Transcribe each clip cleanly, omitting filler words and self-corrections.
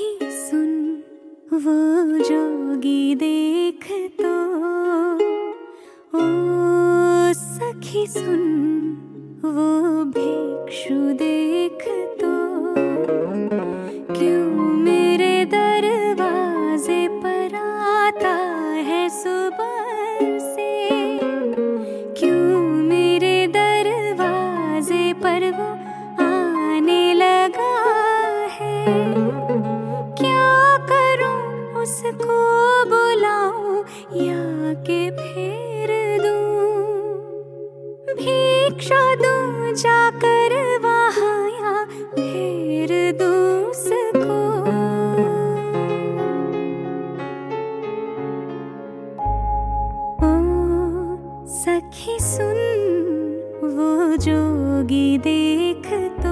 सखी सुन वो जोगी देख तो, ओ सखी सुन वो भिक्षु देख तो, क्यों मेरे दरवाजे पर आता है सुबह से, क्यों मेरे दरवाजे पर वो आने लगा है। क्या करूं उसको बुलाऊं या के फेर दूं, भिक्षा दूं जाकर वहां या फेर दूं उसको। ओ सखी सुन वो जोगी देख तो,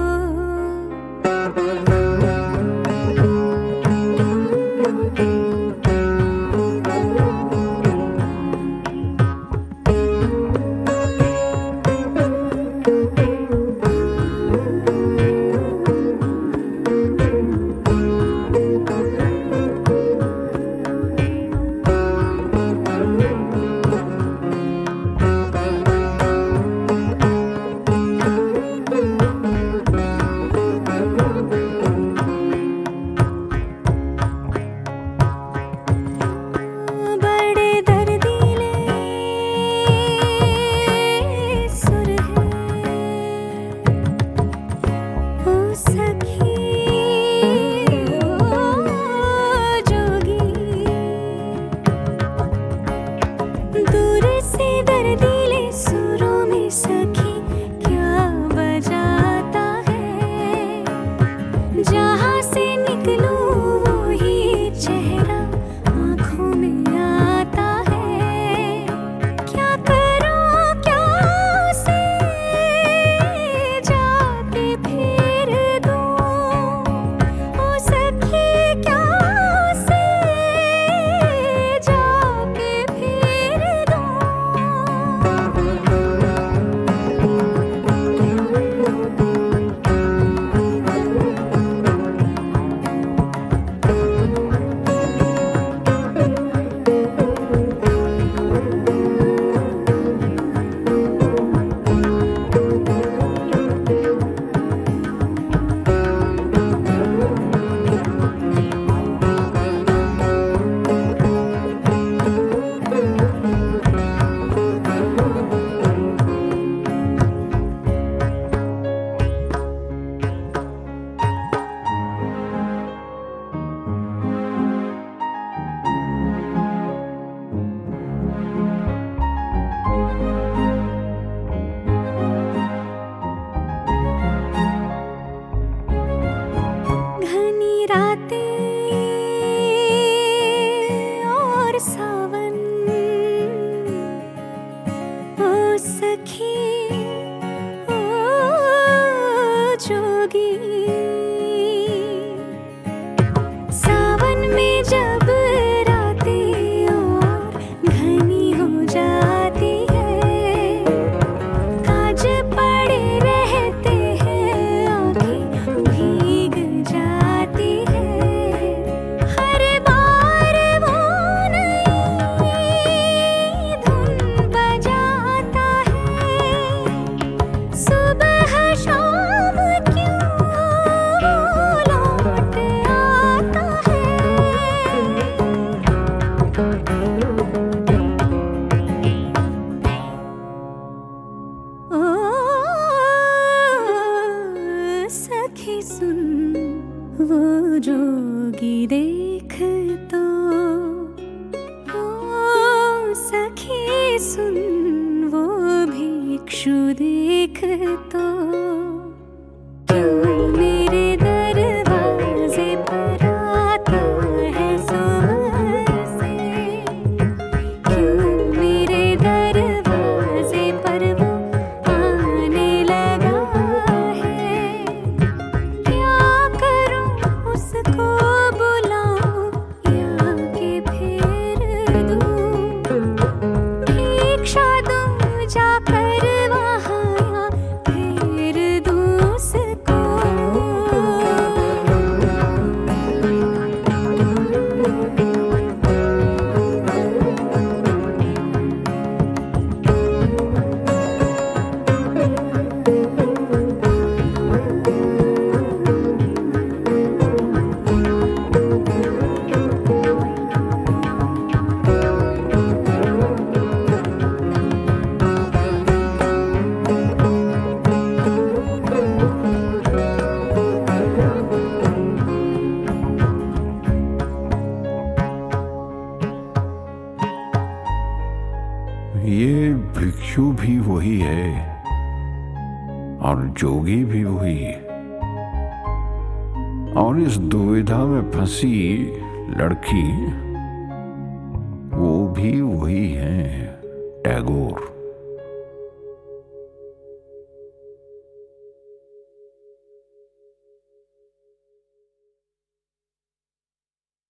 जहाँ से निकलूं वही चेहरा आँखों में आता है। क्या करूं क्या उसे जाके फेर दूं, ओ सखी क्या उसे जाके फेर दूं। और सावन ओ सखी ओ जोगी, सावन में जब रातें और घनी हो जाती है, काज पड़े रहते हैं आँखें भीग जाती है। हर बार वो नई धुन बजाता है, सुबह शाम क्यों लौट आता है। ओ सखी सुन वो जोगी देख तो, ओ सखी सुन वो भिक्षु देख तो, क्यों मेरे दरवाजे पर आता है सुबह से, क्यों मेरे दरवाजे पर वो आने लगा है। क्या करूं उसको बुलाऊं या के फेर दूं, भिक्षा दूं जाकर वहां या फेर दूं। भी वही है और जोगी भी वही, और इस दुविधा में फंसी लड़की वो भी वही है, टैगोर।